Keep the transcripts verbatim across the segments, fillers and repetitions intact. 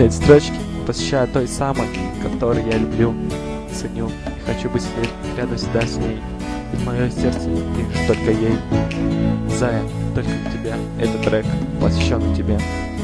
Эти строчки посвящаю той самой, которую я люблю, ценю и хочу быть рядом всегда с ней. Ведь мое сердце лишь только ей. Зая, только для тебя этот трек посвящен тебе.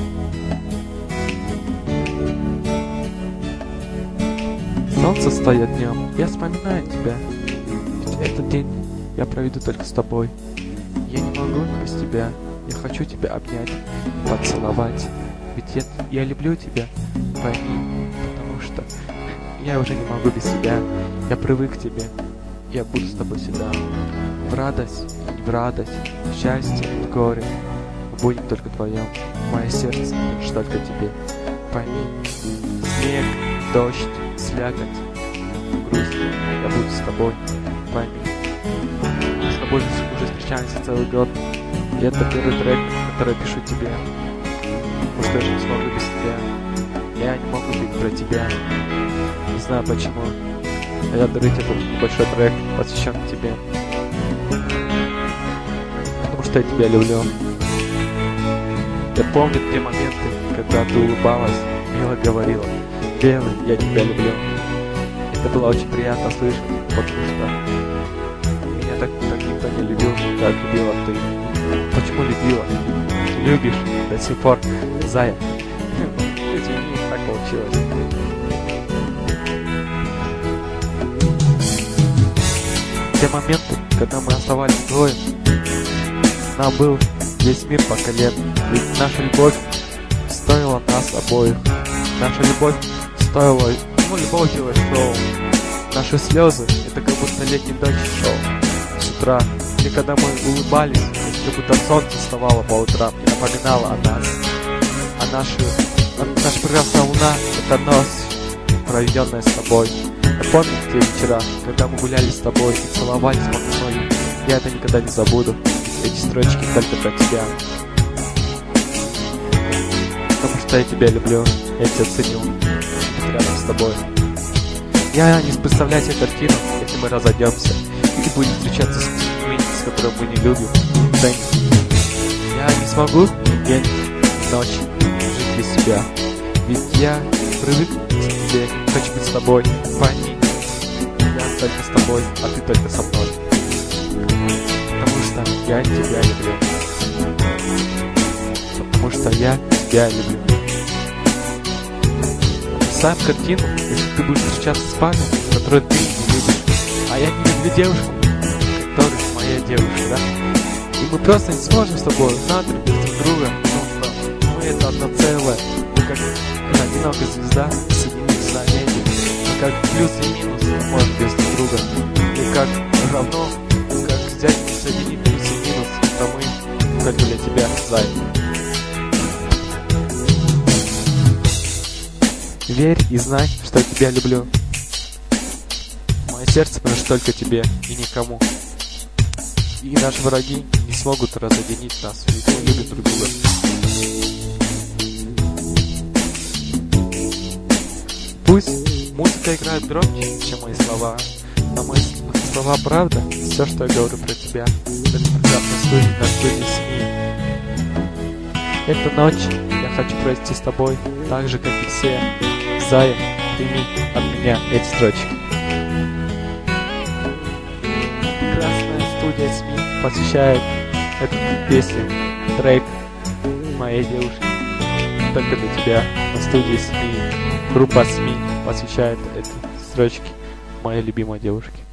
Солнце встает днем, я вспоминаю тебя. Ведь этот день я проведу только с тобой. Я не могу без тебя, я хочу тебя обнять, поцеловать. Ведь я, я люблю тебя, пойми, потому что я уже не могу без тебя. Я привык к тебе, я буду с тобой всегда. В радость и не в радость, в счастье и в горе будет только твоем. Мое сердце лишь только тебе. Пойми, снег, дождь, слякоть, грусть, я буду с тобой. Пойми, мы с тобой уже встречаемся целый год. И это первый трек, который я пишу тебе. Потому что я же не смогу без тебя. Я не могу петь про тебя. Не знаю почему. А я дарю тебе этот большой трек, посвящен тебе. Потому что я тебя люблю. Я помню те моменты, когда ты улыбалась, мило говорила: «Белый, я тебя люблю». Это было очень приятно слышать, потому что меня так, так никто не любил, как любила ты. Почему любила? Ты любишь до сих пор, Зая. Извини, так получилось. Те моменты, когда мы оставались вдвоем, нам был весь мир по колен. Ведь наша любовь стоила нас обоих. Наша любовь стоила, ну, любого дела шоу. Наши слезы — это как будто летний дождь шел с утра. И когда мы улыбались, как будто солнце вставало по утрам и напоминало о нас. А наши, а наша прекрасная луна — это ночь, проведенная с тобой. Я помню те вечера, когда мы гуляли с тобой и целовались по ночи. Я это никогда не забуду. Эти строчки только про тебя. Потому что я тебя люблю, я тебя ценю, быть рядом с тобой. Я не представляю себе картину, если мы разойдемся и будем встречаться с людьми, с которыми мы не любим. Да, я не смогу день и ночь жить без тебя. Ведь я привык к тебе, хочу быть с тобой. Пойми, я только с тобой, а ты только со мной. Потому что я тебя люблю. Потому что я тебя люблю. Сам картину, если ты будешь встречаться с парнем, который ты не любишь. А я не люблю девушку, которая моя девушка, да? И мы просто не сможем с тобой надо без друг друга, потому что мы это одно целое. Мы как одинокая звезда соединились на небе. Мы как плюс и минус не можем без друг друга. И как равно, как взять и соединить плюс и минус, то мы только для тебя, Зай. Верь и знай, что я тебя люблю. Мое сердце принадлежит только тебе и никому. И наши враги не смогут разъединить нас, ведь мы любим друг друга. Пусть музыка играет громче, чем мои слова, но мои слова правда, все, что я говорю про тебя, это прекрасная студия на студии СМИ. Эту ночь я хочу провести с тобой, так же, как и все. Зая, прими от меня эти строчки. Прекрасная студия СМИ посвящает эту песню, трек моей девушки. Только для тебя на студии СМИ. Группа СМИ посвящает эти строчки моей любимой девушке.